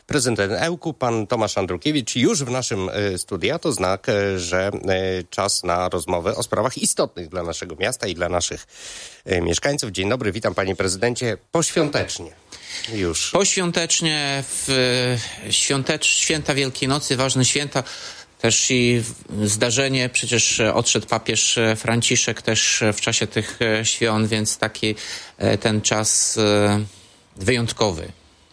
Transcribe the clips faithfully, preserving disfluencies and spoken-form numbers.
prezydent Ełku, pan Tomasz Andrukiewicz, już w naszym studiu. To znak, że czas na rozmowę o sprawach istotnych dla naszego miasta i dla naszych mieszkańców. Dzień dobry, witam panie prezydencie poświątecznie. Już. Poświątecznie, w świątecz, święta Wielkiej Nocy, ważne święta. Też i zdarzenie, przecież odszedł papież Franciszek też w czasie tych świąt, więc taki ten czas wyjątkowy.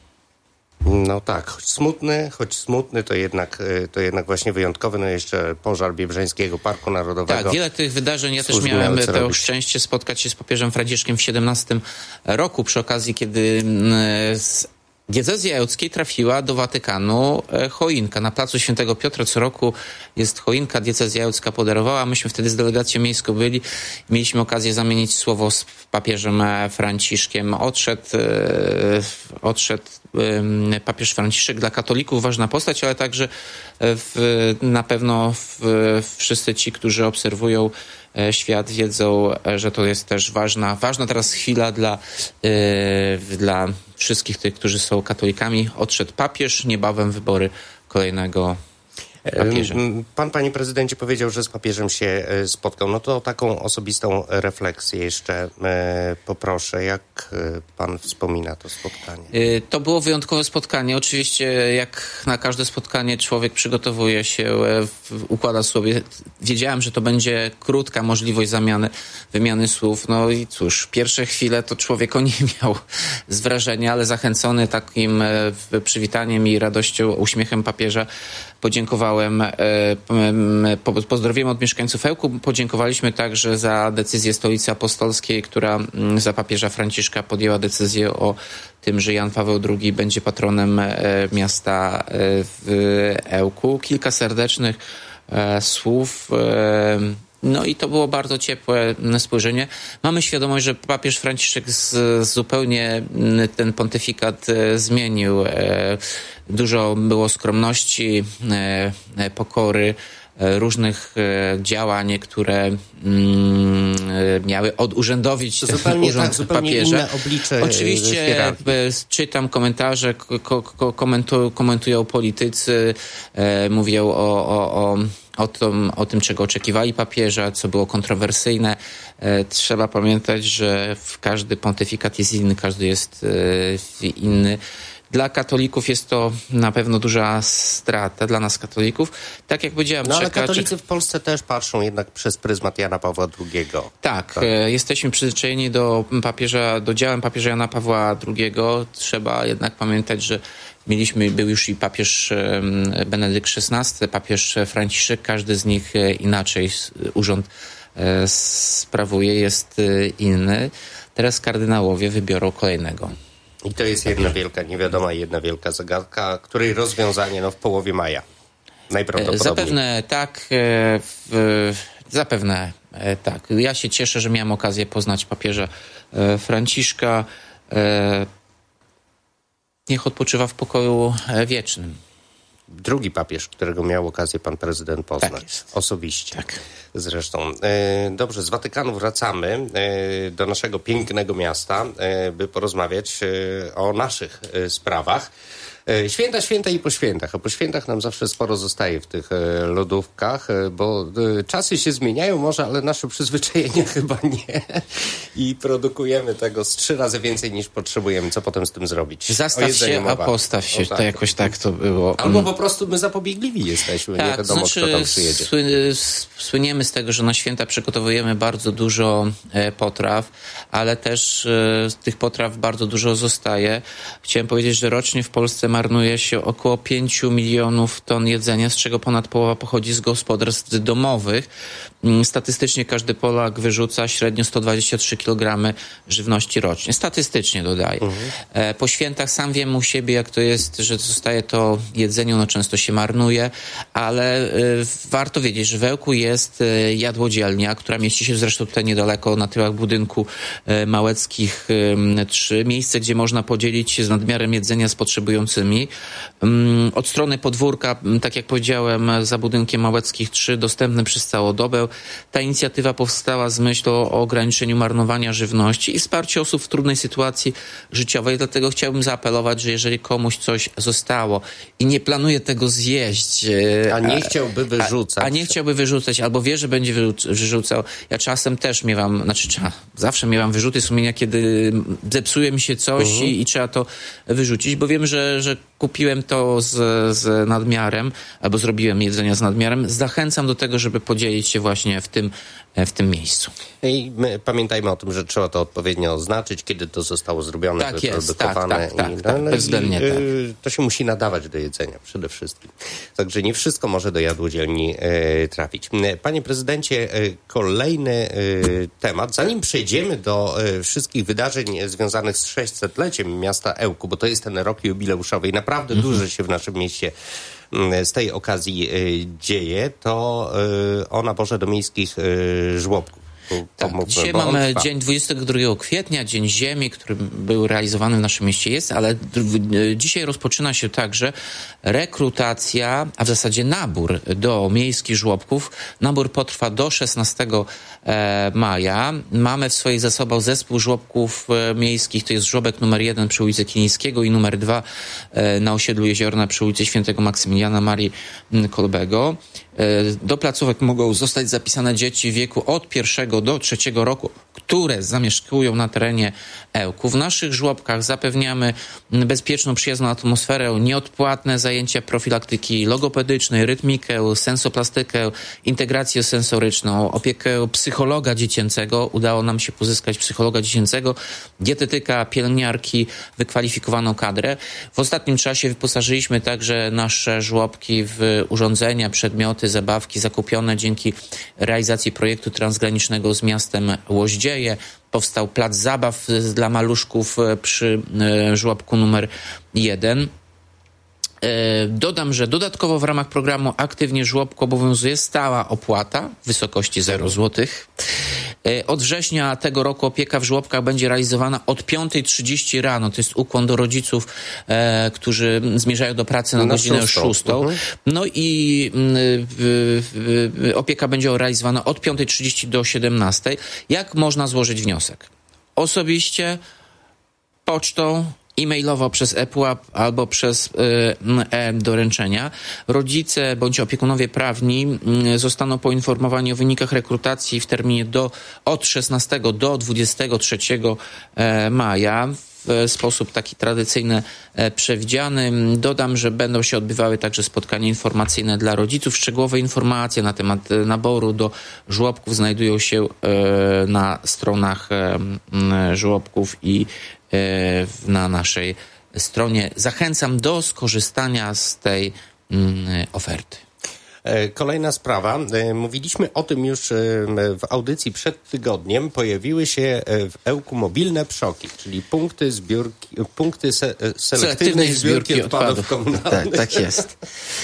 No tak, choć smutny, choć smutny, to jednak, to jednak właśnie wyjątkowy. No jeszcze pożar Biebrzańskiego Parku Narodowego. Tak, wiele tych wydarzeń. Ja też miałem to robić. szczęście spotkać się z papieżem Franciszkiem w siedemnastym roku przy okazji, kiedy z diecezji ełckiej trafiła do Watykanu choinka. Na placu Świętego Piotra co roku jest choinka, diecezja ełcka podarowała. Myśmy wtedy z delegacją miejską byli. Mieliśmy okazję zamienić słowo z papieżem Franciszkiem. Odszedł, odszedł papież Franciszek, dla katolików ważna postać, ale także w, na pewno w, wszyscy ci, którzy obserwują świat, wiedzą, że to jest też ważna, ważna teraz chwila dla, yy, dla wszystkich tych, którzy są katolikami. Odszedł papież, niebawem wybory kolejnego papieża. Pan, panie prezydencie, powiedział, że z papieżem się spotkał. No to o taką osobistą refleksję jeszcze e, poproszę. Jak pan wspomina to spotkanie? To było wyjątkowe spotkanie. Oczywiście jak na każde spotkanie człowiek przygotowuje się, układa sobie. Wiedziałem, że to będzie krótka możliwość zamiany, wymiany słów. No i cóż, pierwsze chwile to człowiek o nie miał z wrażenia, ale zachęcony takim przywitaniem i radością, uśmiechem papieża, podziękowałem, pozdrowiłem od mieszkańców Ełku, podziękowaliśmy także za decyzję Stolicy Apostolskiej, która za papieża Franciszka podjęła decyzję o tym, że Jan Paweł drugi będzie patronem miasta w Ełku. Kilka serdecznych słów. No i to było bardzo ciepłe spojrzenie. Mamy świadomość, że papież Franciszek z, zupełnie ten pontyfikat zmienił. Dużo było skromności, pokory, różnych działań, które miały odurzędowić zupełnie urząd tak, papieża. Inne oblicze Oczywiście hierarchii. Czytam komentarze, ko- ko- komentu- komentują politycy, mówią o, o, o O tym, o tym, czego oczekiwali papieża, co było kontrowersyjne. E, trzeba pamiętać, że w każdy pontyfikat jest inny, każdy jest e, inny. Dla katolików jest to na pewno duża strata, dla nas katolików. Tak jak powiedziałem... No ale czeka, katolicy czeka... w Polsce też patrzą jednak przez pryzmat Jana Pawła drugiego. Tak, tak. E, jesteśmy przyzwyczajeni do papieża, do działań papieża Jana Pawła drugiego. Trzeba jednak pamiętać, że Mieliśmy, był już i papież Benedykt szesnasty, papież Franciszek, każdy z nich inaczej urząd sprawuje, jest inny. Teraz kardynałowie wybiorą kolejnego. I to jest jedna wielka niewiadoma i jedna wielka zagadka, której rozwiązanie no, w połowie maja. Najprawdopodobniej. Zapewne tak, w, zapewne tak. Ja się cieszę, że miałem okazję poznać papieża Franciszka. Niech odpoczywa w pokoju wiecznym. Drugi papież, którego miał okazję pan prezydent poznać. Tak jest. Osobiście. Tak. Zresztą. Dobrze, z Watykanu wracamy do naszego pięknego miasta, by porozmawiać o naszych sprawach. Święta, święta i po świętach. A po świętach nam zawsze sporo zostaje w tych lodówkach, bo czasy się zmieniają może, ale nasze przyzwyczajenia chyba nie. I produkujemy tego z trzy razy więcej niż potrzebujemy. Co potem z tym zrobić? Zastaw się, mowa. A postaw się. O, tak. To jakoś tak to było. Albo po prostu my zapobiegliwi jesteśmy. Tak, nie wiadomo, znaczy, kto tam przyjedzie. Sły, słyniemy z tego, że na święta przygotowujemy bardzo dużo e, potraw, ale też e, z tych potraw bardzo dużo zostaje. Chciałem powiedzieć, że rocznie w Polsce marnuje się około pięciu milionów ton jedzenia, z czego ponad połowa pochodzi z gospodarstw domowych. Statystycznie każdy Polak wyrzuca średnio sto dwadzieścia trzy kilogramy żywności rocznie. Statystycznie dodaję. Mhm. Po świętach sam wiem u siebie, jak to jest, że zostaje to jedzenie, ono ono często się marnuje, ale warto wiedzieć, że w Ełku jest jadłodzielnia, która mieści się zresztą tutaj niedaleko na tyłach budynku Małeckich trzy. Miejsce, gdzie można podzielić się z nadmiarem jedzenia z potrzebującymi. Od strony podwórka, tak jak powiedziałem, za budynkiem Małeckich trzy, dostępny przez całą dobę. Ta inicjatywa powstała z myślą o ograniczeniu marnowania żywności i wsparciu osób w trudnej sytuacji życiowej. Dlatego chciałbym zaapelować, że jeżeli komuś coś zostało i nie planuje tego zjeść, a nie chciałby wyrzucać, a, a nie chciałby wyrzucać, albo wie, że będzie wyrzucał. Ja czasem też miewam, znaczy zawsze miewam wyrzuty sumienia, kiedy zepsuje mi się coś uh-huh. i, i trzeba to wyrzucić, bo wiem, że, że kupiłem to z, z nadmiarem, albo zrobiłem jedzenie z nadmiarem. Zachęcam do tego, żeby podzielić się właśnie w tym, w tym miejscu. I my pamiętajmy o tym, że trzeba to odpowiednio oznaczyć, kiedy to zostało zrobione, tak wyprodukowane. Jest, tak, tak, i, tak, no, bezwzględnie i, tak. To się musi nadawać do jedzenia przede wszystkim. Także nie wszystko może do jadłodzielni e, trafić. Panie prezydencie, e, kolejny e, temat. Zanim przejdziemy do e, wszystkich wydarzeń związanych z sześćsetleciem miasta Ełku, bo to jest ten rok jubileuszowy i naprawdę mhm. dużo się w naszym mieście z tej okazji dzieje, to o naborze do miejskich żłobków. Tak, dzisiaj mamy dzień dwudziestego drugiego kwietnia, Dzień Ziemi, który był realizowany w naszym mieście jest, ale dzisiaj rozpoczyna się także rekrutacja, a w zasadzie nabór do miejskich żłobków. Nabór potrwa do szesnastego maja. Mamy w swoich zasobach zespół żłobków miejskich, to jest żłobek numer jeden przy ulicy Kilińskiego i numer dwa na osiedlu Jeziorna przy ulicy Świętego Maksymiliana Marii Kolbego. Do placówek mogą zostać zapisane dzieci w wieku od pierwszego do trzeciego roku, które zamieszkują na terenie Ełku. W naszych żłobkach zapewniamy bezpieczną, przyjazną atmosferę, nieodpłatne zajęcia profilaktyki logopedycznej, rytmikę, sensoplastykę, integrację sensoryczną, opiekę psychologa dziecięcego. Udało nam się pozyskać psychologa dziecięcego, dietetyka, pielęgniarki, wykwalifikowaną kadrę. W ostatnim czasie wyposażyliśmy także nasze żłobki w urządzenia, przedmioty, zabawki zakupione dzięki realizacji projektu transgranicznego z miastem Łoździeje. Powstał plac zabaw dla maluszków przy żłobku numer jeden. Dodam, że dodatkowo w ramach programu Aktywnie Żłobku obowiązuje stała opłata w wysokości zero złotych. Od września tego roku opieka w żłobkach będzie realizowana od piątej trzydzieści rano. To jest ukłon do rodziców, e, którzy zmierzają do pracy na, na godzinę szóstą. Uh-huh. No i y, y, y, opieka będzie realizowana od piątej trzydzieści do siedemnastej. Jak można złożyć wniosek? Osobiście, pocztą, e-mailowo przez ePUAP albo przez e-doręczenia. Rodzice bądź opiekunowie prawni zostaną poinformowani o wynikach rekrutacji w terminie do, od szesnastego do dwudziestego trzeciego maja w sposób taki tradycyjny przewidziany. Dodam, że będą się odbywały także spotkania informacyjne dla rodziców. Szczegółowe informacje na temat naboru do żłobków znajdują się na stronach żłobków i na naszej stronie. Zachęcam do skorzystania z tej oferty. Kolejna sprawa. Mówiliśmy o tym już w audycji przed tygodniem. Pojawiły się w Ełku mobilne PSZOki, czyli punkty zbiórki, punkty se, selektywnej zbiórki, zbiórki odpadów, odpadów komunalnych. Tak, tak jest.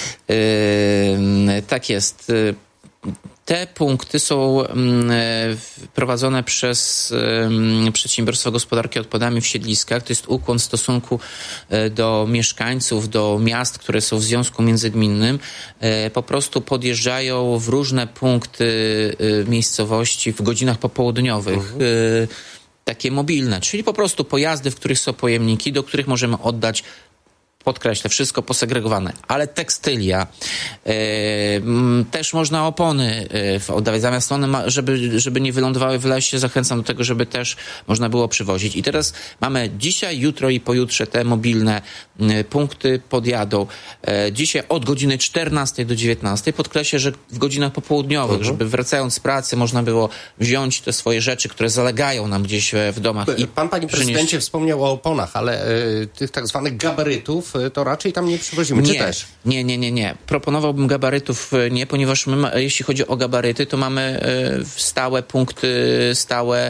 Yy, tak jest. Te punkty są prowadzone przez Przedsiębiorstwo Gospodarki Odpadami w Siedliskach. To jest ukłon w stosunku do mieszkańców, do miast, które są w związku międzygminnym. Po prostu podjeżdżają w różne punkty miejscowości w godzinach popołudniowych. Mhm. Takie mobilne, czyli po prostu pojazdy, w których są pojemniki, do których możemy oddać, podkreślę, wszystko posegregowane, ale tekstylia, yy, też można opony yy, oddawać, zamiast one, ma, żeby, żeby nie wylądowały w lesie, zachęcam do tego, żeby też można było przywozić. I teraz mamy dzisiaj, jutro i pojutrze te mobilne yy, punkty podjadą. Yy, dzisiaj od godziny czternastej do dziewiętnastej, podkreślę, że w godzinach popołudniowych, uh-huh. żeby wracając z pracy można było wziąć te swoje rzeczy, które zalegają nam gdzieś w domach. I Pan, panie prezydencie, przynieść... wspomniał o oponach, ale yy, tych tak zwanych gabarytów to raczej tam nie przywozimy, nie, czy też? Nie, nie, nie, nie. Proponowałbym gabarytów nie, ponieważ my, jeśli chodzi o gabaryty, to mamy stałe punkty, stałe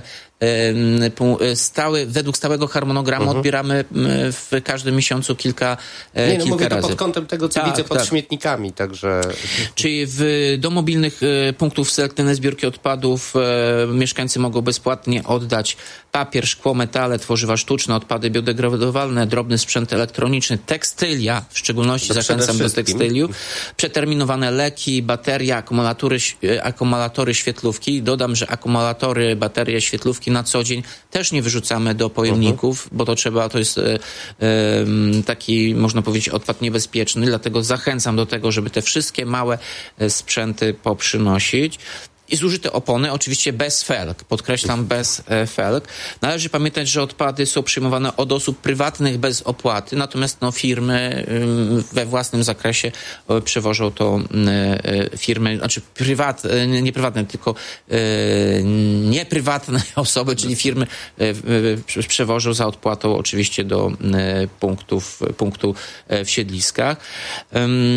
stały, według stałego harmonogramu uh-huh. odbieramy w każdym miesiącu kilka, Nie, no kilka mówię razy. To pod kątem tego, co tak, widzę pod tak. śmietnikami, także... Czyli w, do mobilnych punktów selektywnej zbiórki odpadów e, mieszkańcy mogą bezpłatnie oddać papier, szkło, metale, tworzywa sztuczne, odpady biodegradowalne, drobny sprzęt elektroniczny, tekstylia, w szczególności to zachęcam do tekstyliu, przeterminowane leki, baterie, akumulatory, akumulatory, świetlówki. Dodam, że akumulatory, baterie, świetlówki na co dzień też nie wyrzucamy do pojemników, uh-huh. bo to trzeba, to jest e, e, taki, można powiedzieć, odpad niebezpieczny, dlatego zachęcam do tego, żeby te wszystkie małe sprzęty poprzynosić. I zużyte opony, oczywiście bez felg, podkreślam bez e, felg. Należy pamiętać, że odpady są przyjmowane od osób prywatnych bez opłaty, natomiast no, firmy y, we własnym zakresie y, przewożą to y, firmy, znaczy prywat, y, nie prywatne, tylko y, nieprywatne osoby, czyli firmy y, y, przewożą za odpłatą oczywiście do y, punktów, punktu y, w siedliskach. Y,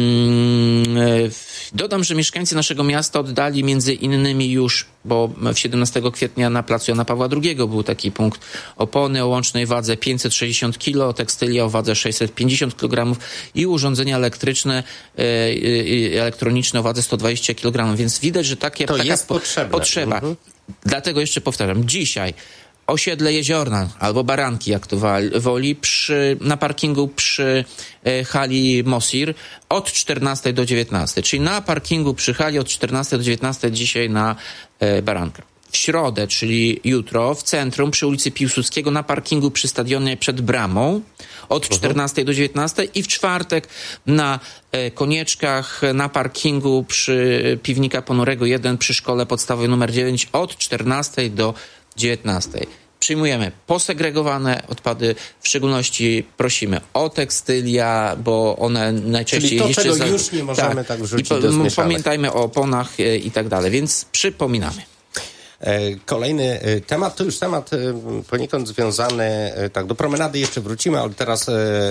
y, dodam, że mieszkańcy naszego miasta oddali między innymi już, bo siedemnastego kwietnia na placu Jana Pawła drugiego był taki punkt opony o łącznej wadze pięćset sześćdziesiąt kilo, tekstylia o wadze sześćset pięćdziesiąt kilogramów i urządzenia elektryczne, e, elektroniczne o wadze sto dwadzieścia kilogramów. Więc widać, że takie, to taka jest potrzebne. potrzeba. Mhm. Dlatego jeszcze powtarzam, dzisiaj osiedle Jeziorna albo Baranki, jak to woli, przy, na parkingu przy e, hali Mosir od czternastej do dziewiętnastej. Czyli na parkingu przy hali od czternastej do dziewiętnastej dzisiaj na e, Barankach. W środę, czyli jutro, w centrum przy ulicy Piłsudskiego na parkingu przy stadionie przed Bramą od czternastej do dziewiętnastej i w czwartek na e, Konieczkach na parkingu przy Piwnika Ponurego jeden przy szkole podstawowej numer dziewięć od czternastej do dziewiętnastej. Przyjmujemy posegregowane odpady, w szczególności prosimy o tekstylia, bo one najczęściej... Czyli to, jeszcze czego za... już nie możemy tak, tak wrzucić po, do zmieszanek. Pamiętajmy o oponach e, i tak dalej, więc przypominamy. Kolejny temat, to już temat poniekąd związany, tak do promenady jeszcze wrócimy, ale teraz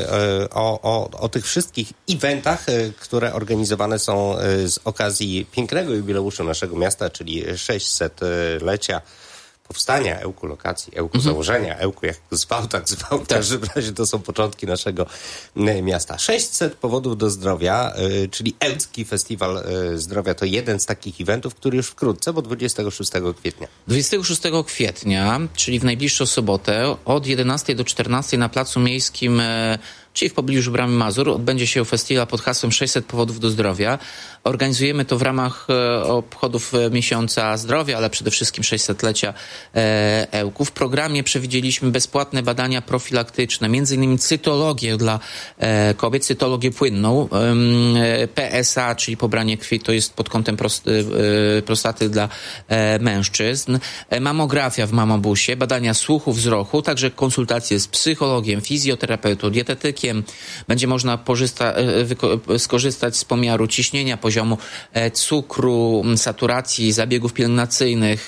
o, o, o tych wszystkich eventach, które organizowane są z okazji pięknego jubileuszu naszego miasta, czyli sześćsetlecia powstania Ełku, lokacji Ełku, mhm. założenia Ełku, jak zwał, tak zwał. W każdym razie to są początki naszego miasta. sześćset powodów do zdrowia, y, czyli Ełcki Festiwal y, Zdrowia to jeden z takich eventów, który już wkrótce, bo dwudziestego szóstego kwietnia. dwudziestego szóstego kwietnia, czyli w najbliższą sobotę, od jedenastej do czternastej na Placu Miejskim, y, czyli w pobliżu Bramy Mazur, odbędzie się festiwal pod hasłem sześćset powodów do zdrowia. Organizujemy to w ramach e, obchodów Miesiąca Zdrowia, ale przede wszystkim sześćsetlecia e, Ełku. W programie przewidzieliśmy bezpłatne badania profilaktyczne, między innymi cytologię dla e, kobiet, cytologię płynną, e, P S A, czyli pobranie krwi, to jest pod kątem prost, e, prostaty dla e, mężczyzn, e, mamografia w mamobusie, badania słuchu, wzroku, także konsultacje z psychologiem, fizjoterapeutą, dietetykiem. Będzie można pożysta, wyko- skorzystać z pomiaru ciśnienia, poziomu cukru, saturacji, zabiegów pielęgnacyjnych.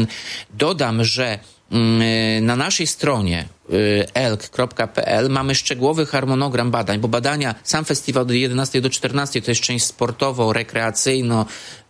Dodam, że na naszej stronie elk kropka p l mamy szczegółowy harmonogram badań, bo badania, sam festiwal od jedenastej do czternastej to jest część sportowo, rekreacyjno,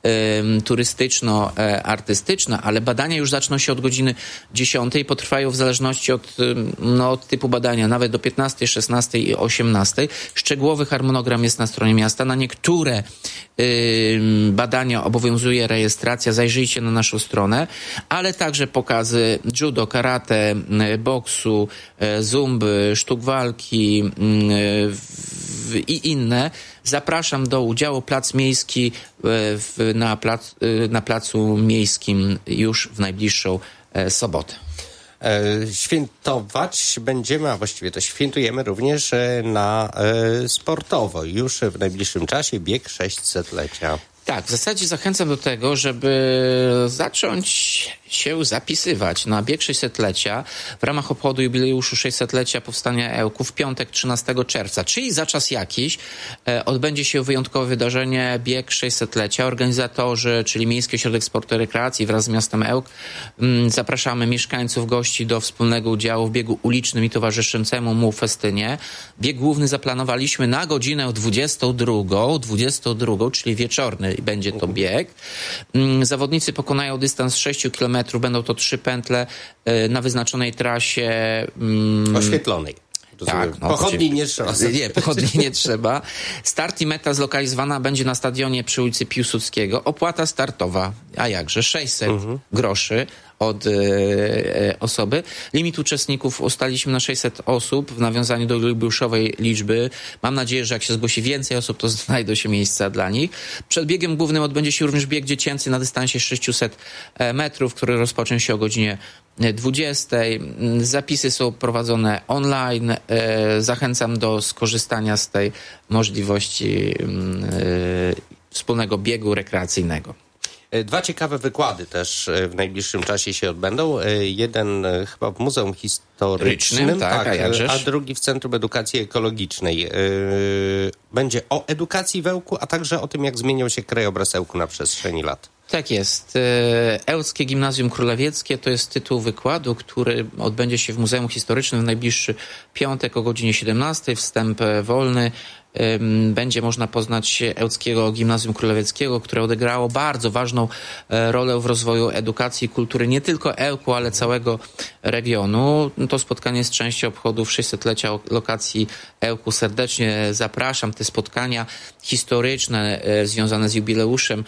turystyczno-artystyczna, ale badania już zaczną się od godziny dziesiątej i potrwają w zależności od, no, od typu badania, nawet do piętnastej, szesnastej i osiemnastej. Szczegółowy harmonogram jest na stronie miasta. Na niektóre y, badania obowiązuje rejestracja. Zajrzyjcie na naszą stronę, ale także pokazy judo, karate, boksu, zumby, sztuk walki y, w, i inne. Zapraszam do udziału. Plac Miejski w, na, plac, na Placu Miejskim już w najbliższą e, sobotę. E, świętować będziemy, a właściwie to świętujemy również na e, sportowo. Już w najbliższym czasie bieg sześćsetlecia. Tak, w zasadzie zachęcam do tego, żeby zacząć się zapisywać na bieg sześćsetlecia w ramach obchodu jubileuszu sześćsetlecia powstania Ełku w piątek trzynastego czerwca, czyli za czas jakiś e, odbędzie się wyjątkowe wydarzenie bieg sześćsetlecia. Organizatorzy, czyli Miejski Ośrodek Sportu i Rekreacji wraz z miastem Ełk m, zapraszamy mieszkańców, gości do wspólnego udziału w biegu ulicznym i towarzyszącemu mu festynie. Bieg główny zaplanowaliśmy na godzinę dwudziestą drugą, dwudziestą drugą, czyli wieczorny będzie to bieg. M, zawodnicy pokonają dystans sześć kilometrów metrów. Będą to trzy pętle na wyznaczonej trasie. Mm, oświetlonej. Tak, no, pochodni nie trzeba. Nie, pochodni nie trzeba. Start i meta zlokalizowana będzie na stadionie przy ulicy Piłsudskiego. Opłata startowa, a jakże, sześćset mhm. groszy od e, osoby. Limit uczestników ustaliliśmy na sześćset osób w nawiązaniu do jubileuszowej liczby. Mam nadzieję, że jak się zgłosi więcej osób, to znajdą się miejsca dla nich. Przed biegiem głównym odbędzie się również bieg dziecięcy na dystansie sześćset metrów, który rozpocznie się o godzinie dwudziestej. Zapisy są prowadzone online. Zachęcam do skorzystania z tej możliwości wspólnego biegu rekreacyjnego. Dwa ciekawe wykłady też w najbliższym czasie się odbędą. Jeden chyba w Muzeum Historycznym, Rycznym, tak, tak, a, a drugi w Centrum Edukacji Ekologicznej. Będzie o edukacji w Ełku, a także o tym, jak zmieniał się krajobraz Ełku na przestrzeni lat. Tak jest. Ełckie Gimnazjum Królewieckie to jest tytuł wykładu, który odbędzie się w Muzeum Historycznym w najbliższy piątek o godzinie siedemnastej. Wstęp wolny. Będzie można poznać Ełckiego Gimnazjum Królewieckiego, które odegrało bardzo ważną rolę w rozwoju edukacji i kultury nie tylko Ełku, ale całego regionu. To spotkanie jest częścią obchodów sześćsetlecia lokacji Ełku. Serdecznie zapraszam. Te spotkania historyczne związane z jubileuszem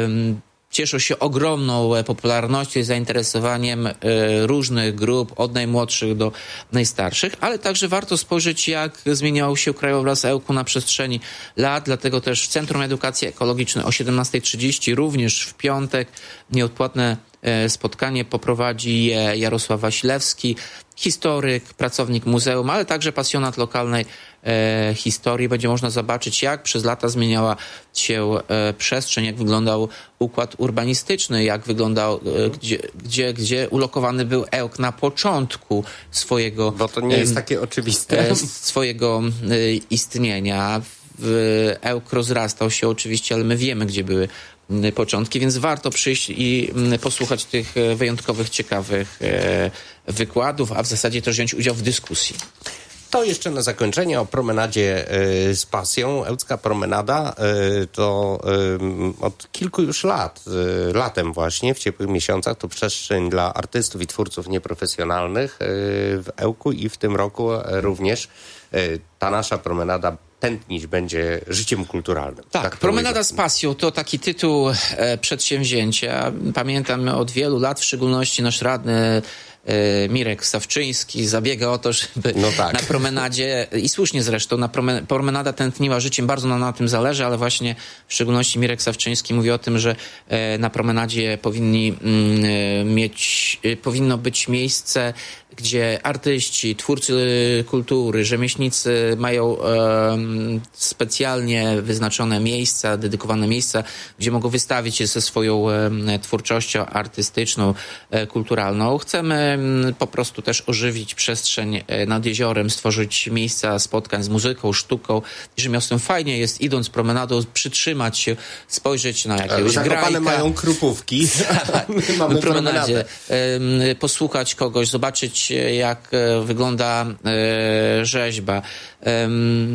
cieszą się ogromną popularnością i zainteresowaniem różnych grup, od najmłodszych do najstarszych, ale także warto spojrzeć, jak zmieniał się krajobraz Ełku na przestrzeni lat, dlatego też w Centrum Edukacji Ekologicznej o siedemnastej trzydzieści, również w piątek, nieodpłatne spotkanie poprowadzi Jarosław Wasilewski, historyk, pracownik muzeum, ale także pasjonat lokalnej e, historii. Będzie można zobaczyć, jak przez lata zmieniała się e, przestrzeń, jak wyglądał układ urbanistyczny, jak wyglądał, e, gdzie, gdzie, gdzie ulokowany był Ełk na początku swojego... Bo to nie jest e, takie oczywiste. E, swojego e, istnienia. W, Ełk rozrastał się oczywiście, ale my wiemy, gdzie były początki, więc warto przyjść i posłuchać tych wyjątkowych, ciekawych wykładów, a w zasadzie też wziąć udział w dyskusji. To jeszcze na zakończenie o promenadzie y, z pasją. Ełcka promenada y, to y, od kilku już lat, y, latem właśnie, w ciepłych miesiącach, to przestrzeń dla artystów i twórców nieprofesjonalnych y, w Ełku i w tym roku również y, ta nasza promenada tętnić będzie życiem kulturalnym. Tak, tak Promenada z pasją to taki tytuł e, przedsięwzięcia. Pamiętam od wielu lat, w szczególności nasz radny e, Mirek Sawczyński zabiega o to, żeby no tak. na promenadzie, i słusznie zresztą, na promen- promenada tętniła życiem, bardzo nam na tym zależy, ale właśnie w szczególności Mirek Sawczyński mówi o tym, że e, na promenadzie powinni mm, mieć, e, powinno być miejsce, gdzie artyści, twórcy kultury, rzemieślnicy mają e, specjalnie wyznaczone miejsca, dedykowane miejsca, gdzie mogą wystawić się ze swoją e, twórczością artystyczną, e, kulturalną. Chcemy m, po prostu też ożywić przestrzeń e, nad jeziorem, stworzyć miejsca spotkań z muzyką, sztuką i rzemiosłem. Fajnie jest, idąc promenadą, przytrzymać się, spojrzeć na jakiegoś grajka. Zakopane mają krupówki. My mamy promenadzie. E, posłuchać kogoś, zobaczyć, jak wygląda e, rzeźba. E,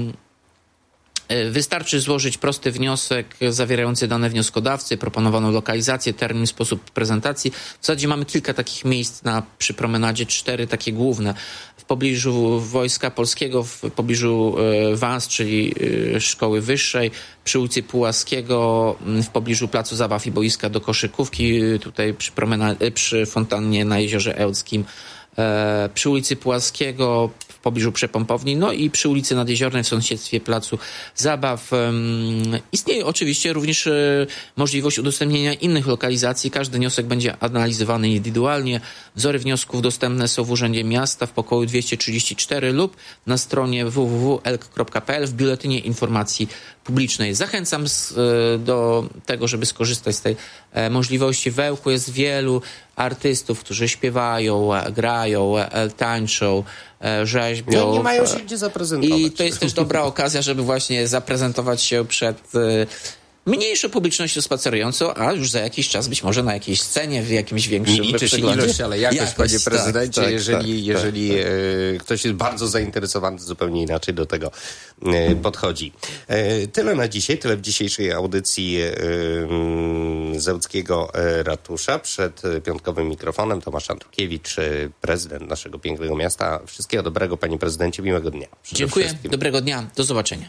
Wystarczy złożyć prosty wniosek zawierający dane wnioskodawcy, proponowaną lokalizację, termin, sposób prezentacji. W zasadzie mamy kilka takich miejsc na, przy promenadzie, cztery takie główne. W pobliżu Wojska Polskiego, w pobliżu e, W A S, czyli e, Szkoły Wyższej, przy ulicy Pułaskiego, w pobliżu Placu Zabaw i Boiska do koszykówki, tutaj przy, promena- przy fontannie na Jeziorze Ełckim, e, przy ulicy Pułaskiego, w pobliżu Przepompowni, no i przy ulicy Nadjeziornej w sąsiedztwie Placu Zabaw. Istnieje oczywiście również możliwość udostępnienia innych lokalizacji. Każdy wniosek będzie analizowany indywidualnie. Wzory wniosków dostępne są w Urzędzie Miasta w pokoju dwieście trzydzieści cztery lub na stronie w w w kropka elk kropka p l w Biuletynie Informacji Publicznej. Zachęcam z, do tego, żeby skorzystać z tej możliwości. W Ełku jest wielu artystów, którzy śpiewają, grają, tańczą, rzeźbią. No, nie mają się gdzie zaprezentować. I to jest też dobra okazja, żeby właśnie zaprezentować się przed mniejszą publicznością spacerującą, a już za jakiś czas być może na jakiejś scenie w jakimś większym Nie liczy się ilość, ale jakość, jakość panie prezydencie. Tak, tak, jeżeli tak, jeżeli tak. E, ktoś jest bardzo zainteresowany, to zupełnie inaczej do tego e, podchodzi. E, tyle na dzisiaj, tyle w dzisiejszej audycji e, z Ełckiego Ratusza. Przed piątkowym mikrofonem Tomasz Andrukiewicz, prezydent naszego pięknego miasta. Wszystkiego dobrego, panie prezydencie, miłego dnia. Dziękuję, dobrego dnia, do zobaczenia.